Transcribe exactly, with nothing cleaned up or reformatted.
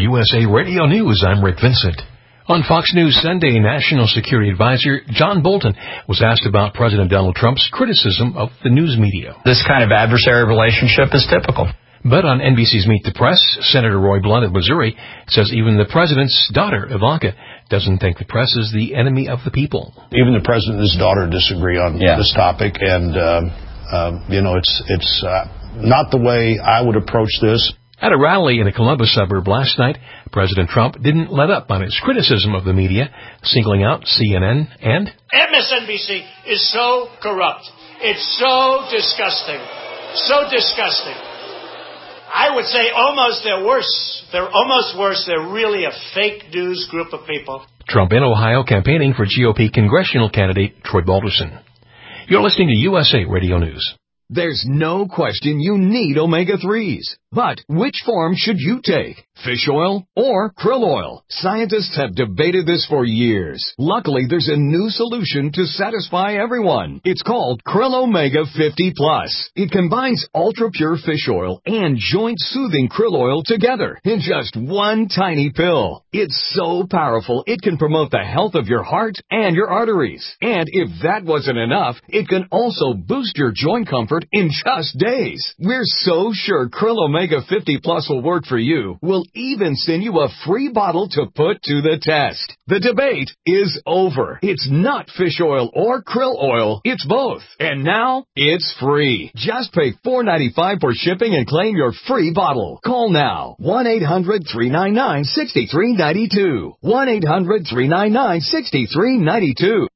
U S A Radio News, I'm Rick Vincent. On Fox News Sunday, National Security Advisor John Bolton was asked about President Donald Trump's criticism of the news media. This kind of adversary relationship is typical. But on N B C's Meet the Press, Senator Roy Blunt of Missouri says even the president's daughter, Ivanka, doesn't think the press is the enemy of the people. Even the president and his daughter disagree on yeah. this topic, and, uh, uh, you know, it's, it's uh, not the way I would approach this. At a rally in a Columbus suburb last night, President Trump didn't let up on his criticism of the media, singling out C N N and M S N B C is so corrupt. It's so disgusting. So disgusting. I would say almost they're worse. They're almost worse. They're really a fake news group of people. Trump in Ohio campaigning for G O P congressional candidate Troy Balderson. You're listening to U S A Radio News. There's no question you need omega threes. But which form should you take? Fish oil or krill oil? Scientists have debated this for years. Luckily, there's a new solution to satisfy everyone. It's called Krill Omega fifty plus. It combines ultra-pure fish oil and joint-soothing krill oil together in just one tiny pill. It's so powerful, it can promote the health of your heart and your arteries. And if that wasn't enough, it can also boost your joint comfort in just days. We're so sure Krill Omega fifty plus will work for you. We'll even send you a free bottle to put to the test. The debate is over. It's not fish oil or krill oil. It's both. And now it's free. Just pay four dollars and ninety-five cents for shipping and claim your free bottle. Call now. one eight hundred three nine nine six three nine two. one eight hundred three nine nine six three nine two.